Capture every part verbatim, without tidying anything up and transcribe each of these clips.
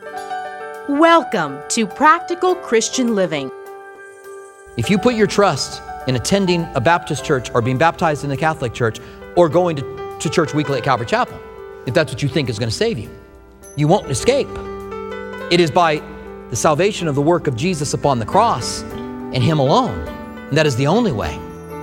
Welcome to Practical Christian Living. If you put your trust in attending a Baptist church or being baptized in the Catholic church or going to, to church weekly at Calvary Chapel, if that's what you think is going to save you, you won't escape. It is by the salvation of the work of Jesus upon the cross and Him alone. And that is the only way.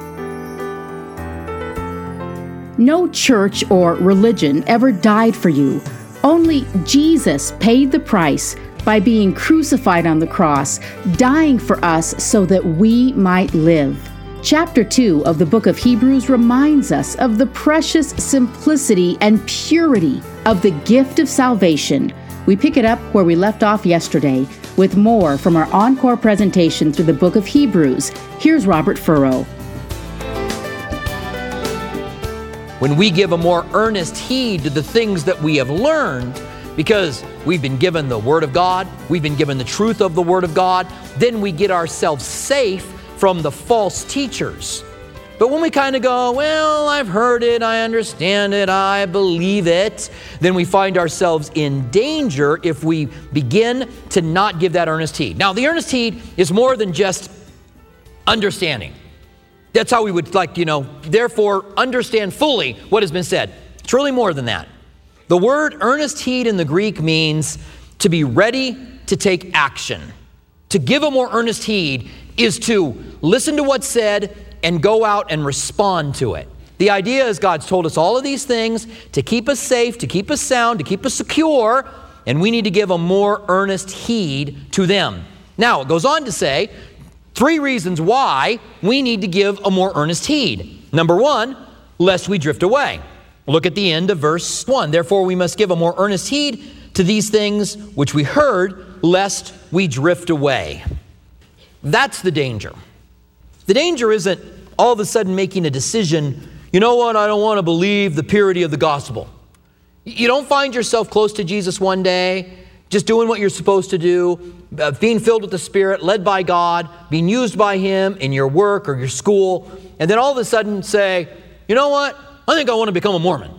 No church or religion ever died for you. Only Jesus paid the price by being crucified on the cross, dying for us so that we might live. Chapter two of the book of Hebrews reminds us of the precious simplicity and purity of the gift of salvation. We pick it up where we left off yesterday with more from our encore presentation through the book of Hebrews. Here's Robert Furrow. When we give a more earnest heed to the things that we have learned, because we've been given the Word of God, we've been given the truth of the Word of God, then we get ourselves safe from the false teachers. But when we kind of go, well, I've heard it, I understand it, I believe it, then we find ourselves in danger if we begin to not give that earnest heed. Now, the earnest heed is more than just understanding. That's how we would like, you know, therefore understand fully what has been said. It's really more than that. The word earnest heed in the Greek means to be ready to take action. To give a more earnest heed is to listen to what's said and go out and respond to it. The idea is God's told us all of these things to keep us safe, to keep us sound, to keep us secure, and we need to give a more earnest heed to them. Now, it goes on to say three reasons why we need to give a more earnest heed. Number one, lest we drift away. Look at the end of verse one. Therefore, we must give a more earnest heed to these things which we heard, lest we drift away. That's the danger. The danger isn't all of a sudden making a decision, you know what, I don't want to believe the purity of the gospel. You don't find yourself close to Jesus one day, just doing what you're supposed to do, uh, being filled with the Spirit, led by God, being used by Him in your work or your school, and then all of a sudden say, you know what, I think I want to become a Mormon.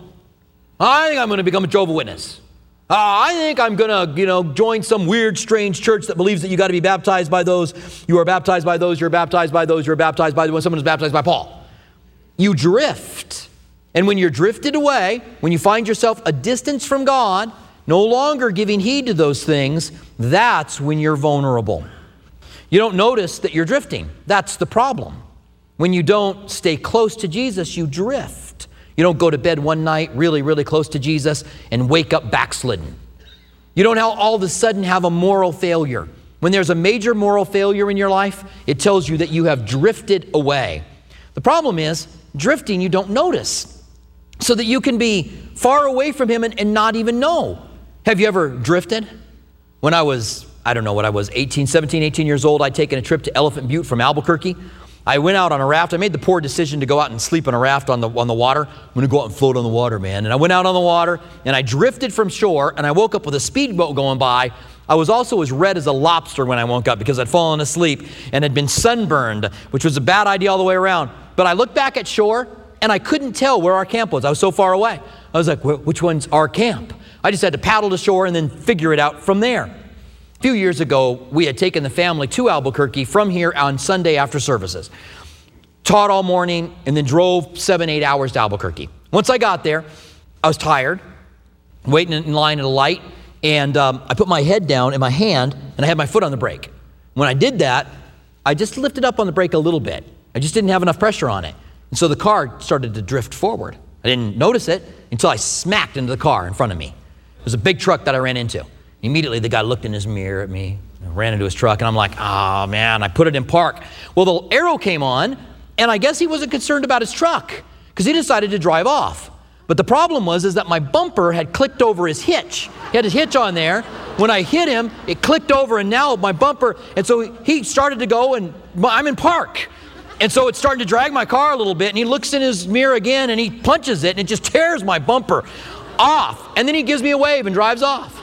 I think I'm going to become a Jehovah's Witness. Uh, I think I'm going to, you know, join some weird, strange church that believes that you got to be baptized by those, you are baptized by those, you're baptized by those, you're baptized by when someone is baptized by Paul. You drift. And when you're drifted away, when you find yourself a distance from God, no longer giving heed to those things, that's when you're vulnerable. You don't notice that you're drifting. That's the problem. When you don't stay close to Jesus, you drift. You don't go to bed one night really, really close to Jesus and wake up backslidden. You don't all of a sudden have a moral failure. When there's a major moral failure in your life, it tells you that you have drifted away. The problem is, drifting you don't notice, so that you can be far away from Him and, and not even know. Have you ever drifted? When I was, I don't know what I was, eighteen, seventeen, eighteen years old, I'd taken a trip to Elephant Butte from Albuquerque. I went out on a raft. I made the poor decision to go out and sleep on a raft on the on the water. I'm going to go out and float on the water, man. And I went out on the water, and I drifted from shore, and I woke up with a speedboat going by. I was also as red as a lobster when I woke up because I'd fallen asleep and had been sunburned, which was a bad idea all the way around. But I looked back at shore, and I couldn't tell where our camp was. I was so far away. I was like, which one's our camp? I just had to paddle to shore and then figure it out from there. A few years ago, we had taken the family to Albuquerque from here on Sunday after services. Taught all morning and then drove seven, eight hours to Albuquerque. Once I got there, I was tired, waiting in line at a light, and um, I put my head down in my hand and I had my foot on the brake. When I did that, I just lifted up on the brake a little bit. I just didn't have enough pressure on it. And so the car started to drift forward. I didn't notice it until I smacked into the car in front of me. It was a big truck that I ran into. Immediately, the guy looked in his mirror at me, ran into his truck, and I'm like, oh, man, I put it in park. Well, the arrow came on, and I guess he wasn't concerned about his truck because he decided to drive off. But the problem was is that my bumper had clicked over his hitch. He had his hitch on there. When I hit him, it clicked over, and now my bumper, and so he started to go, and I'm in park. And so it's starting to drag my car a little bit, and he looks in his mirror again, and he punches it, and it just tears my bumper off. And then he gives me a wave and drives off.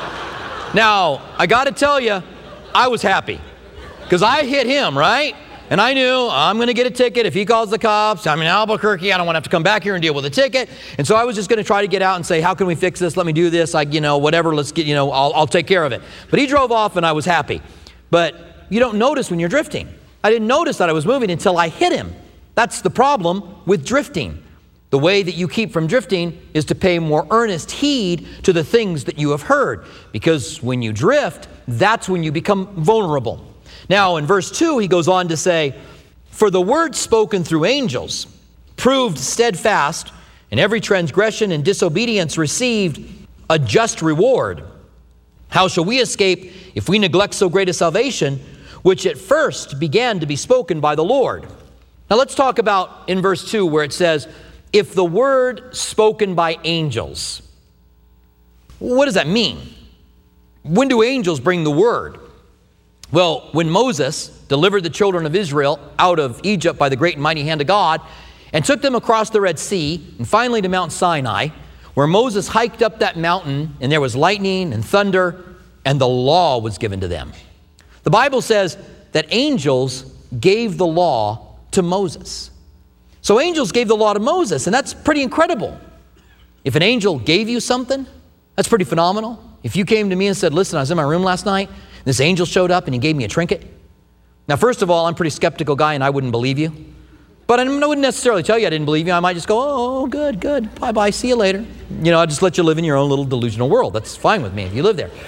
Now, I got to tell you, I was happy because I hit him, right? And I knew I'm going to get a ticket if he calls the cops. I'm in Albuquerque. I don't want to have to come back here and deal with a ticket. And so I was just going to try to get out and say, how can we fix this? Let me do this. Like, you know, whatever. Let's get, you know, I'll, I'll take care of it. But he drove off and I was happy. But you don't notice when you're drifting. I didn't notice that I was moving until I hit him. That's the problem with drifting. The way that you keep from drifting is to pay more earnest heed to the things that you have heard. Because when you drift, that's when you become vulnerable. Now, in verse two, he goes on to say, for the word spoken through angels proved steadfast, and every transgression and disobedience received a just reward. How shall we escape if we neglect so great a salvation, which at first began to be spoken by the Lord? Now let's talk about in verse two where it says, if the word spoken by angels. What does that mean? When do angels bring the word? Well, when Moses delivered the children of Israel out of Egypt by the great and mighty hand of God and took them across the Red Sea and finally to Mount Sinai, where Moses hiked up that mountain and there was lightning and thunder and the law was given to them. The Bible says that angels gave the law to Moses. So angels gave the law to Moses, and that's pretty incredible. If an angel gave you something, that's pretty phenomenal. If you came to me and said, listen, I was in my room last night, this angel showed up and he gave me a trinket. Now, first of all, I'm a pretty skeptical guy and I wouldn't believe you. But I wouldn't necessarily tell you I didn't believe you. I might just go, oh, good, good, bye-bye, see you later. You know, I'll just let you live in your own little delusional world. That's fine with me if you live there.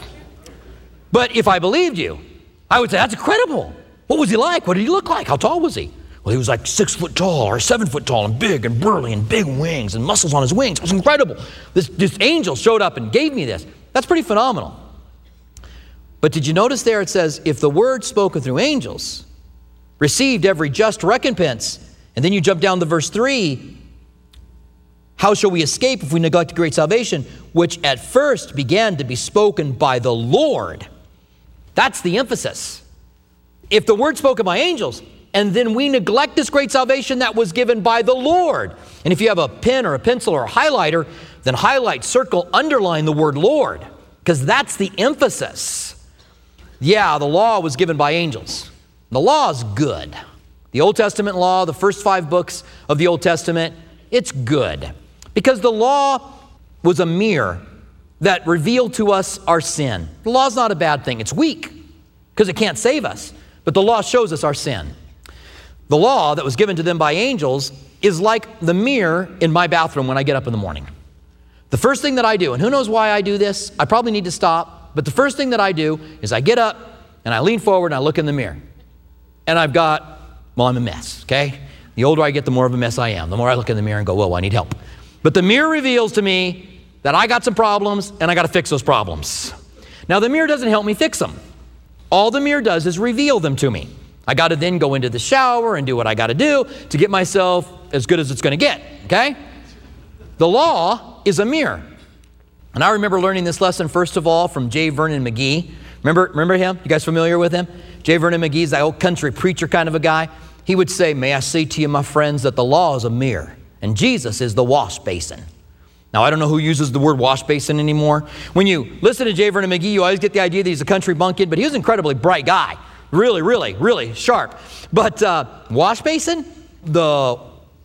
But if I believed you, I would say, that's incredible. What was he like? What did he look like? How tall was he? Well, he was like six foot tall or seven foot tall and big and burly and big wings and muscles on his wings. It was incredible. This, this angel showed up and gave me this. That's pretty phenomenal. But did you notice there it says, if the word spoken through angels received every just recompense, and then you jump down to verse three, how shall we escape if we neglect a great salvation, which at first began to be spoken by the Lord? That's the emphasis. If the word spoken by angels, and then we neglect this great salvation that was given by the Lord. And if you have a pen or a pencil or a highlighter, then highlight, circle, underline the word Lord, because that's the emphasis. Yeah, the law was given by angels. The law is good. The Old Testament law, the first five books of the Old Testament, it's good. Because the law was a mirror that revealed to us our sin. The law is not a bad thing. It's weak because it can't save us. But the law shows us our sin. The law that was given to them by angels is like the mirror in my bathroom when I get up in the morning. The first thing that I do, and who knows why I do this, I probably need to stop, but the first thing that I do is I get up and I lean forward and I look in the mirror. And I've got, well, I'm a mess, okay? The older I get, the more of a mess I am. The more I look in the mirror and go, whoa, I need help. But the mirror reveals to me that I got some problems and I got to fix those problems. Now, the mirror doesn't help me fix them. All the mirror does is reveal them to me. I got to then go into the shower and do what I got to do to get myself as good as it's going to get, okay? The law is a mirror. And I remember learning this lesson, first of all, from J. Vernon McGee. Remember, remember him? You guys familiar with him? J. Vernon McGee's that old country preacher kind of a guy. He would say, may I say to you, my friends, that the law is a mirror and Jesus is the wash basin. Now, I don't know who uses the word wash basin anymore. When you listen to J. Vernon McGee, you always get the idea that he's a country bumpkin, but he was an incredibly bright guy. Really, really, really sharp. But uh, wash basin, the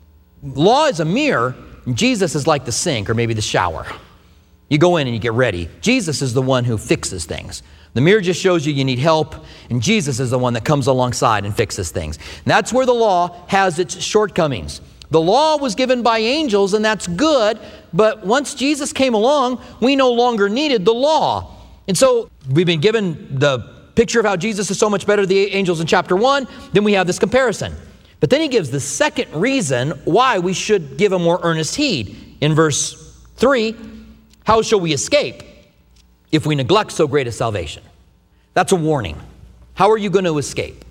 law is a mirror, and Jesus is like the sink or maybe the shower. You go in and you get ready. Jesus is the one who fixes things. The mirror just shows you you need help, and Jesus is the one that comes alongside and fixes things. And that's where the law has its shortcomings. The law was given by angels, and that's good, but once Jesus came along, we no longer needed the law. And so we've been given the picture of how Jesus is so much better than the angels in chapter one, then we have this comparison. But then he gives the second reason why we should give a more earnest heed. In verse three, how shall we escape if we neglect so great a salvation? That's a warning. How are you going to escape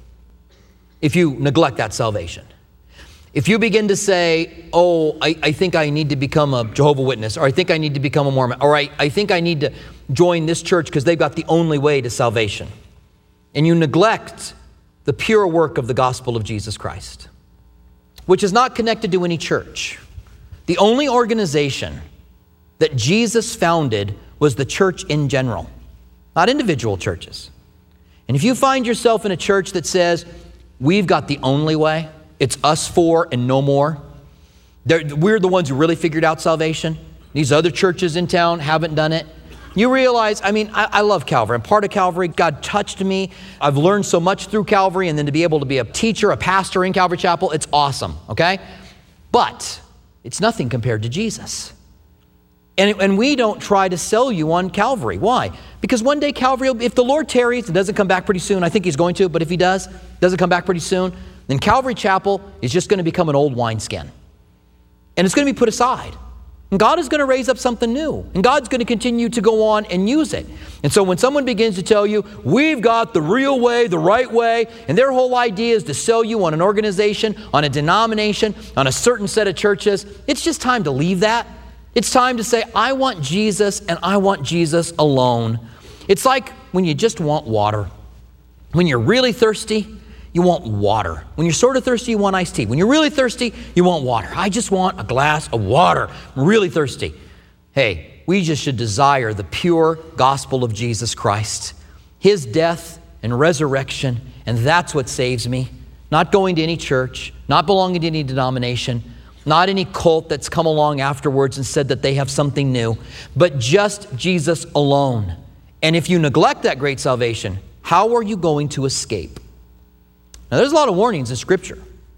if you neglect that salvation? If you begin to say, oh, I, I think I need to become a Jehovah's Witness, or I think I need to become a Mormon, or I, I think I need to join this church because they've got the only way to salvation, and you neglect the pure work of the gospel of Jesus Christ, which is not connected to any church. The only organization that Jesus founded was the church in general, not individual churches. And if you find yourself in a church that says, we've got the only way. It's us four and no more. They're, we're the ones who really figured out salvation. These other churches in town haven't done it. You realize, I mean, I, I love Calvary. I'm part of Calvary. God touched me. I've learned so much through Calvary, and then to be able to be a teacher, a pastor in Calvary Chapel, it's awesome, okay? But it's nothing compared to Jesus. And, and we don't try to sell you on Calvary. Why? Because one day Calvary, if the Lord tarries and doesn't come back pretty soon, I think he's going to, but if he does, doesn't come back pretty soon, then Calvary Chapel is just going to become an old wineskin. And it's going to be put aside. And God is going to raise up something new. And God's going to continue to go on and use it. And so when someone begins to tell you, we've got the real way, the right way, and their whole idea is to sell you on an organization, on a denomination, on a certain set of churches, it's just time to leave that. It's time to say, I want Jesus and I want Jesus alone. It's like when you just want water. When you're really thirsty, you want water. When you're sort of thirsty, you want iced tea. When you're really thirsty, you want water. I just want a glass of water. I'm really thirsty. Hey, we just should desire the pure gospel of Jesus Christ, his death and resurrection, and that's what saves me. Not going to any church, not belonging to any denomination, not any cult that's come along afterwards and said that they have something new, but just Jesus alone. And if you neglect that great salvation, how are you going to escape? Now, there's a lot of warnings in Scripture.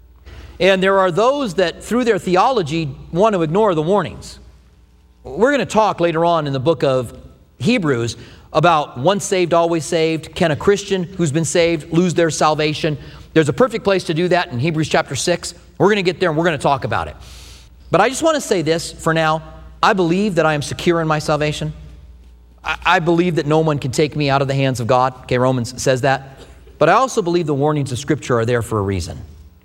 And there are those that, through their theology, want to ignore the warnings. We're going to talk later on in the book of Hebrews about once saved, always saved. Can a Christian who's been saved lose their salvation? There's a perfect place to do that in Hebrews chapter six. We're going to get there and we're going to talk about it. But I just want to say this for now. I believe that I am secure in my salvation. I, I believe that no one can take me out of the hands of God. Okay, Romans says that. But I also believe the warnings of Scripture are there for a reason.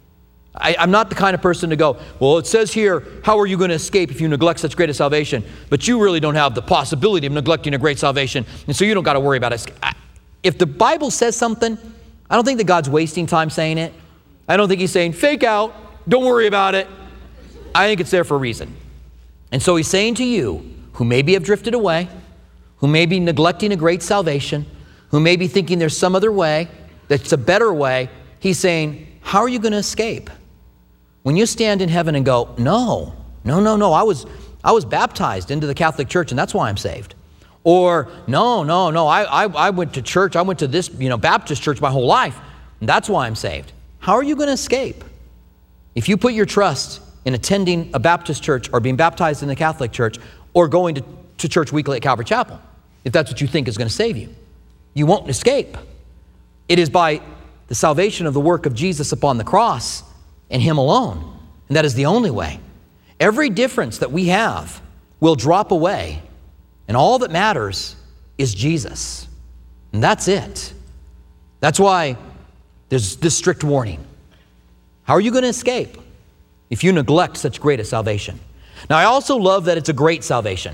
I, I'm not the kind of person to go, well, it says here, how are you going to escape if you neglect such great a salvation? But you really don't have the possibility of neglecting a great salvation, and so you don't got to worry about it. I, if the Bible says something, I don't think that God's wasting time saying it. I don't think he's saying, fake out, don't worry about it. I think it's there for a reason. And so he's saying to you, who maybe have drifted away, who may be neglecting a great salvation, who may be thinking there's some other way, that's a better way, he's saying, how are you going to escape? When you stand in heaven and go, no, no, no, no, I was, I was baptized into the Catholic Church and that's why I'm saved. Or, no, no, no, I, I, I went to church, I went to this, you know, Baptist church my whole life, and that's why I'm saved. How are you going to escape? If you put your trust in attending a Baptist church or being baptized in the Catholic Church or going to, to church weekly at Calvary Chapel, if that's what you think is going to save you, you won't escape. It is by the salvation of the work of Jesus upon the cross and him alone. And that is the only way. Every difference that we have will drop away. And all that matters is Jesus. And that's it. That's why there's this strict warning. How are you going to escape if you neglect such great a salvation? Now, I also love that it's a great salvation.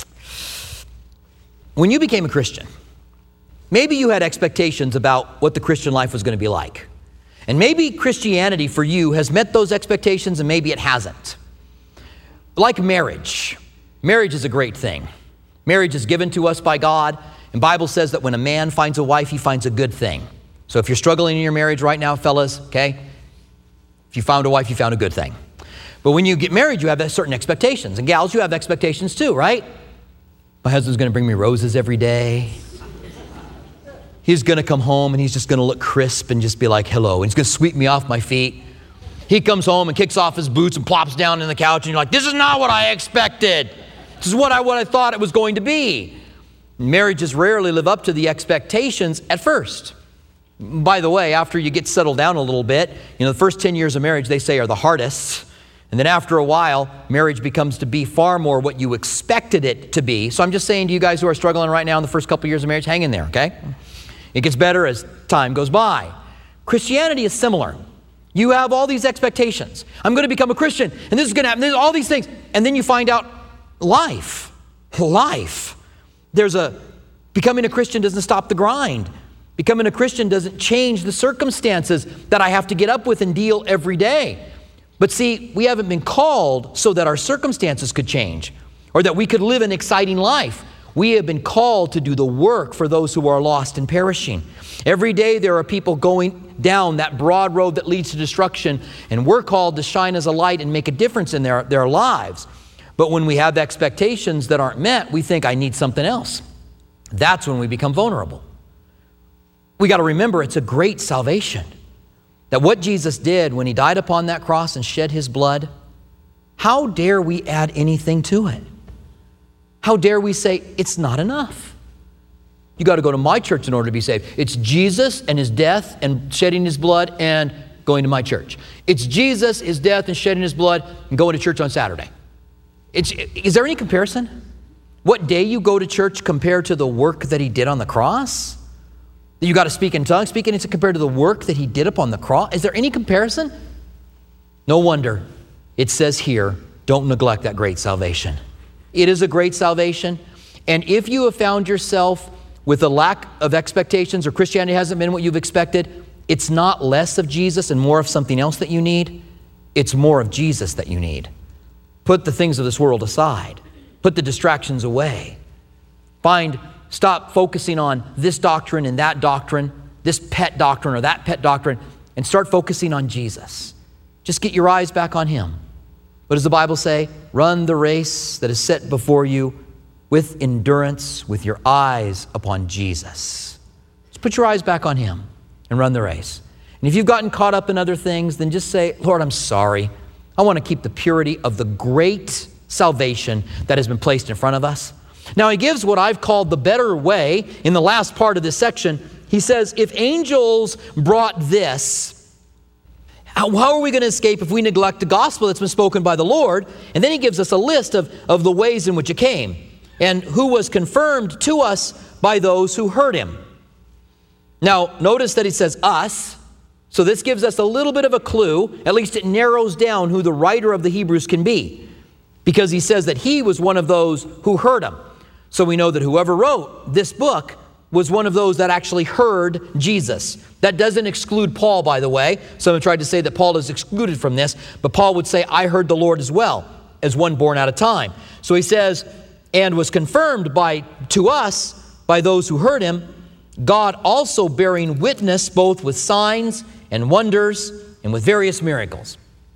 When you became a Christian, maybe you had expectations about what the Christian life was going to be like. And maybe Christianity for you has met those expectations and maybe it hasn't. Like marriage. Marriage is a great thing. Marriage is given to us by God. And the Bible says that when a man finds a wife, he finds a good thing. So if you're struggling in your marriage right now, fellas, okay, if you found a wife, you found a good thing. But when you get married, you have certain expectations. And gals, you have expectations too, right? My husband's going to bring me roses every day. He's going to come home and he's just going to look crisp and just be like, hello. And he's going to sweep me off my feet. He comes home and kicks off his boots and plops down in the couch and you're like, this is not what I expected. This is what I, what I thought it was going to be. Marriages rarely live up to the expectations at first. By the way, after you get settled down a little bit, you know, the first ten years of marriage, they say, are the hardest. And then after a while, marriage becomes to be far more what you expected it to be. So I'm just saying to you guys who are struggling right now in the first couple of years of marriage, hang in there, okay? It gets better as time goes by. Christianity is similar. You have all these expectations. I'm going to become a Christian, and this is going to happen. There's all these things. And then you find out life, life. There's a, becoming a Christian doesn't stop the grind. Becoming a Christian doesn't change the circumstances that I have to get up with and deal every day. But see, we haven't been called so that our circumstances could change or that we could live an exciting life. We have been called to do the work for those who are lost and perishing. Every day there are people going down that broad road that leads to destruction, and we're called to shine as a light and make a difference in their, their lives. But when we have expectations that aren't met, we think, I need something else. That's when we become vulnerable. We got to remember it's a great salvation. That what Jesus did when he died upon that cross and shed his blood, how dare we add anything to it? How dare we say it's not enough? You got to go to my church in order to be saved. It's Jesus and his death and shedding his blood and going to my church. It's Jesus, his death and shedding his blood and going to church on Saturday. It's, is there any comparison? What day you go to church compared to the work that he did on the cross? You got to speak in tongues. Speaking it's compared to the work that he did upon the cross. Is there any comparison? No wonder it says here, don't neglect that great salvation. It is a great salvation. And if you have found yourself with a lack of expectations or Christianity hasn't been what you've expected, it's not less of Jesus and more of something else that you need. It's more of Jesus that you need. Put the things of this world aside. Put the distractions away. Find Stop focusing on this doctrine and that doctrine, this pet doctrine or that pet doctrine, and start focusing on Jesus. Just get your eyes back on him. What does the Bible say? Run the race that is set before you with endurance, with your eyes upon Jesus. Just put your eyes back on him and run the race. And if you've gotten caught up in other things, then just say, Lord, I'm sorry. I want to keep the purity of the great salvation that has been placed in front of us. Now he gives what I've called the better way in the last part of this section. He says, if angels brought this, how, how are we going to escape if we neglect the gospel that's been spoken by the Lord? And then he gives us a list of, of the ways in which it came and who was confirmed to us by those who heard him. Now notice that he says us. So this gives us a little bit of a clue. At least it narrows down who the writer of the Hebrews can be, because he says that he was one of those who heard him. So we know that whoever wrote this book was one of those that actually heard Jesus. That doesn't exclude Paul, by the way. Some have tried to say that Paul is excluded from this, but Paul would say, I heard the Lord as well, as one born out of time. So he says, and was confirmed by to us by those who heard him, God also bearing witness both with signs and wonders and with various miracles.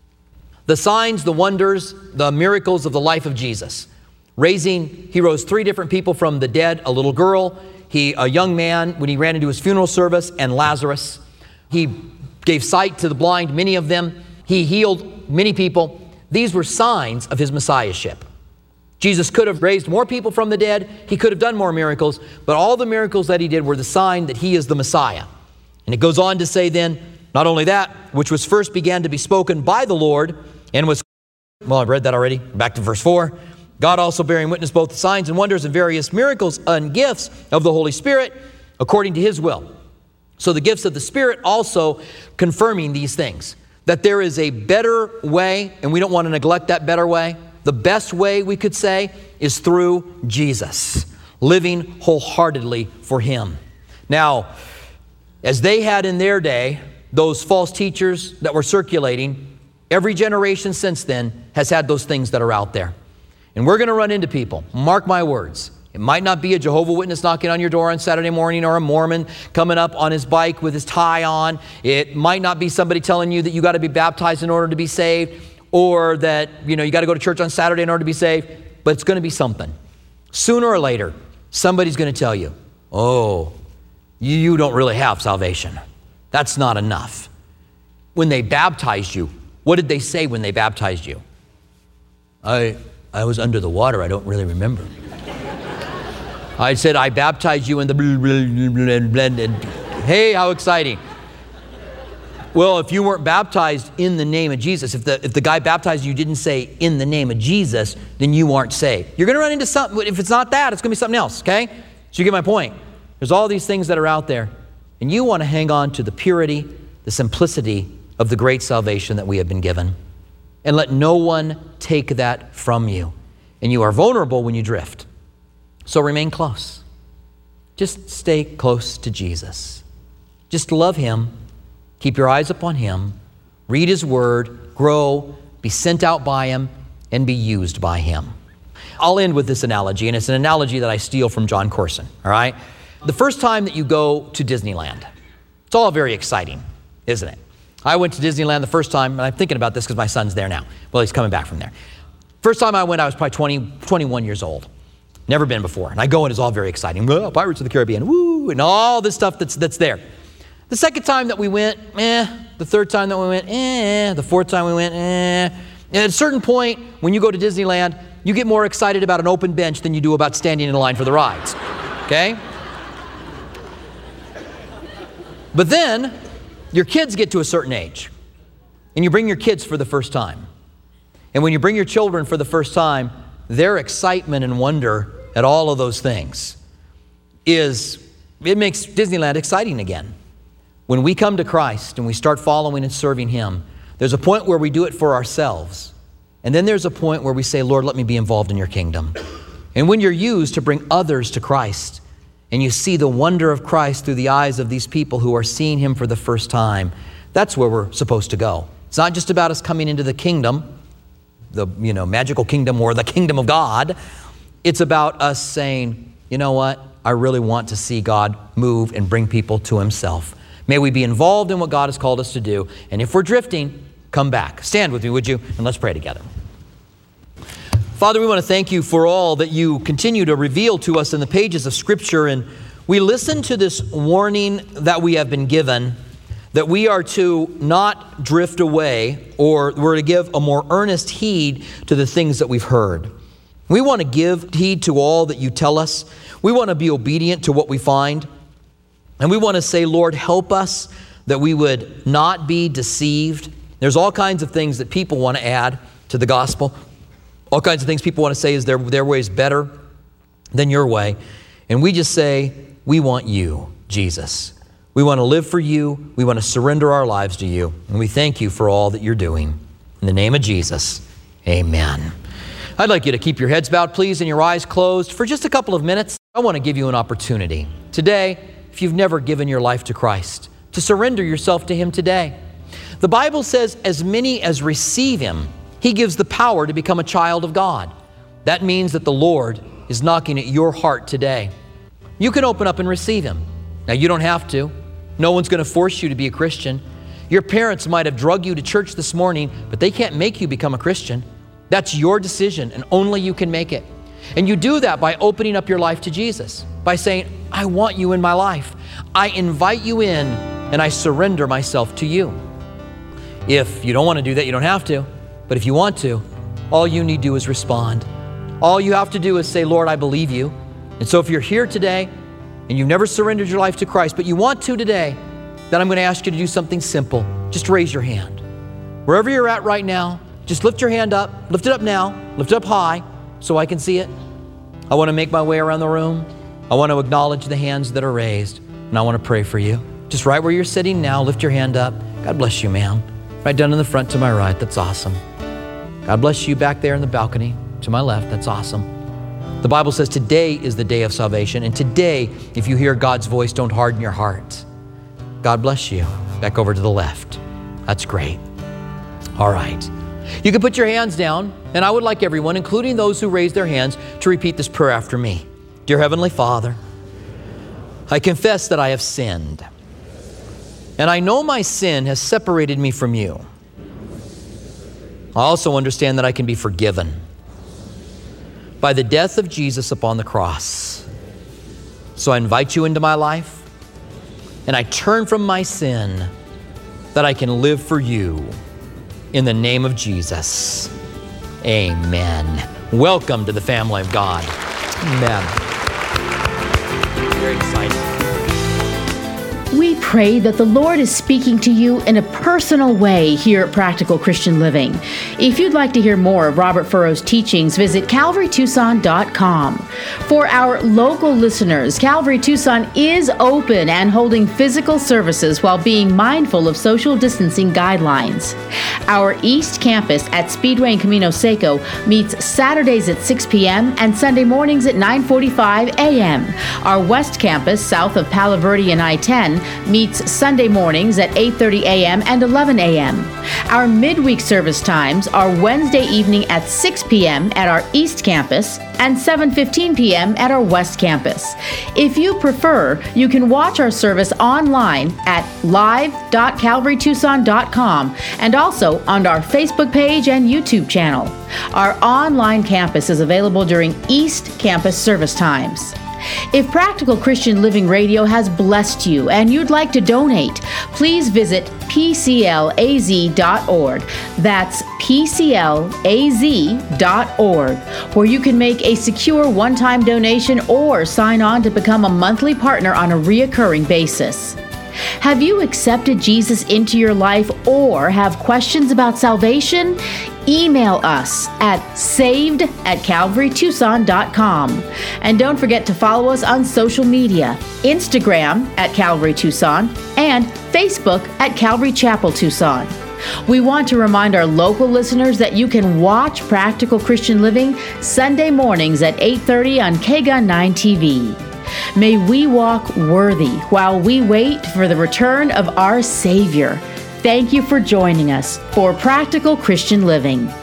The signs, the wonders, the miracles of the life of Jesus. Raising, he rose three different people from the dead, a little girl, he, a young man when he ran into his funeral service, and Lazarus. He gave sight to the blind, many of them. He healed many people. These were signs of his messiahship. Jesus could have raised more people from the dead. He could have done more miracles, but all the miracles that he did were the sign that he is the Messiah. And it goes on to say then, not only that, which was first began to be spoken by the Lord and was, well, I've read that already. Back to verse four. God also bearing witness both the signs and wonders and various miracles and gifts of the Holy Spirit according to his will. So the gifts of the Spirit also confirming these things, that there is a better way, and we don't want to neglect that better way. The best way, we could say, is through Jesus, living wholeheartedly for him. Now, as they had in their day, those false teachers that were circulating, every generation since then has had those things that are out there. And we're going to run into people, mark my words. It might not be a Jehovah's Witness knocking on your door on Saturday morning or a Mormon coming up on his bike with his tie on. It might not be somebody telling you that you got to be baptized in order to be saved, or that, you know, you got to go to church on Saturday in order to be saved, but it's going to be something. Sooner or later, somebody's going to tell you, oh, you don't really have salvation. That's not enough. When they baptized you, what did they say when they baptized you? I... I was under the water. I don't really remember. I said, I baptized you in the blah, blah, blah, blah, blah. Hey, how exciting. Well, if you weren't baptized in the name of Jesus, if the, if the guy baptized you didn't say in the name of Jesus, then you aren't saved. You're going to run into something. If it's not that, it's going to be something else, okay? So you get my point. There's all these things that are out there, and you want to hang on to the purity, the simplicity of the great salvation that we have been given. And let no one take that from you. And you are vulnerable when you drift. So remain close. Just stay close to Jesus. Just love him. Keep your eyes upon him. Read his word. Grow. Be sent out by him. And be used by him. I'll end with this analogy. And it's an analogy that I steal from John Corson. All right? The first time that you go to Disneyland, it's all very exciting. isn't it? I went to Disneyland the first time, and I'm thinking about this because my son's there now. Well, he's coming back from there. First time I went, I was probably twenty, twenty-one years old. Never been before. And I go, and it's all very exciting. Whoa, Pirates of the Caribbean, woo, and all this stuff that's that's there. The second time that we went, eh. The third time that we went, eh. The fourth time we went, eh. And at a certain point, when you go to Disneyland, you get more excited about an open bench than you do about standing in line for the rides, okay? But then, your kids get to a certain age, and you bring your kids for the first time. And when you bring your children for the first time, their excitement and wonder at all of those things is, it makes Disneyland exciting again. When we come to Christ and we start following and serving Him, there's a point where we do it for ourselves. And then there's a point where we say, Lord, let me be involved in your kingdom. And when you're used to bring others to Christ, and you see the wonder of Christ through the eyes of these people who are seeing Him for the first time, that's where we're supposed to go. It's not just about us coming into the kingdom, the you know magical kingdom or the kingdom of God. It's about us saying, you know what? I really want to see God move and bring people to Himself. May we be involved in what God has called us to do. And if we're drifting, come back. Stand with me, would you? And let's pray together. Father, we want to thank you for all that you continue to reveal to us in the pages of Scripture. And we listen to this warning that we have been given, that we are to not drift away, or we're to give a more earnest heed to the things that we've heard. We want to give heed to all that you tell us. We want to be obedient to what we find. And we want to say, Lord, help us that we would not be deceived. There's all kinds of things that people want to add to the gospel. All kinds of things people want to say is their, their way is better than your way. And we just say, we want you, Jesus. We want to live for you. We want to surrender our lives to you. And we thank you for all that you're doing. In the name of Jesus, amen. I'd like you to keep your heads bowed, please, and your eyes closed for just a couple of minutes. I want to give you an opportunity today, if you've never given your life to Christ, to surrender yourself to Him today. The Bible says, as many as receive Him, He gives the power to become a child of God. That means that the Lord is knocking at your heart today. You can open up and receive Him. Now, you don't have to. No one's going to force you to be a Christian. Your parents might have drugged you to church this morning, but they can't make you become a Christian. That's your decision, and only you can make it. And you do that by opening up your life to Jesus, by saying, I want you in my life. I invite you in, and I surrender myself to you. If you don't want to do that, you don't have to. But if you want to, all you need to do is respond. All you have to do is say, Lord, I believe you. And so if you're here today and you've never surrendered your life to Christ, but you want to today, then I'm going to ask you to do something simple. Just raise your hand. Wherever you're at right now, just lift your hand up. Lift it up now. Lift it up high so I can see it. I want to make my way around the room. I want to acknowledge the hands that are raised, and I want to pray for you. Just right where you're sitting now, lift your hand up. God bless you, ma'am. Right down in the front to my right. That's awesome. God bless you back there in the balcony to my left. That's awesome. The Bible says today is the day of salvation. And today, if you hear God's voice, don't harden your heart. God bless you. Back over to the left. That's great. All right. You can put your hands down, and I would like everyone, including those who raise their hands, to repeat this prayer after me. Dear Heavenly Father, I confess that I have sinned, and I know my sin has separated me from you. I also understand that I can be forgiven by the death of Jesus upon the cross. So I invite you into my life, and I turn from my sin that I can live for you. In the name of Jesus, amen. Welcome to the family of God. Amen. Very exciting. We pray that the Lord is speaking to you in a personal way here at Practical Christian Living. If you'd like to hear more of Robert Furrow's teachings, visit calvary tucson dot com. For our local listeners, Calvary Tucson is open and holding physical services while being mindful of social distancing guidelines. Our East Campus at Speedway and Camino Seco meets Saturdays at six p.m. and Sunday mornings at nine forty-five a.m. Our West Campus, south of Palo Verde and I ten, meets meets Sunday mornings at eight thirty a.m. and eleven a.m. Our midweek service times are Wednesday evening at six p.m. at our East Campus and seven fifteen p.m. at our West Campus. If you prefer, you can watch our service online at live dot calvary tucson dot com and also on our Facebook page and YouTube channel. Our online campus is available during East Campus service times. If Practical Christian Living Radio has blessed you and you'd like to donate, please visit p c l a z dot org. That's p c l a z dot org, where you can make a secure one-time donation or sign on to become a monthly partner on a reoccurring basis. Have you accepted Jesus into your life or have questions about salvation? Email us at saved at calvary tucson dot com. And don't forget to follow us on social media, Instagram at Calvary Tucson and Facebook at Calvary Chapel Tucson. We want to remind our local listeners that you can watch Practical Christian Living Sunday mornings at eight thirty on K G U N nine T V. May we walk worthy while we wait for the return of our Savior. Thank you for joining us for Practical Christian Living.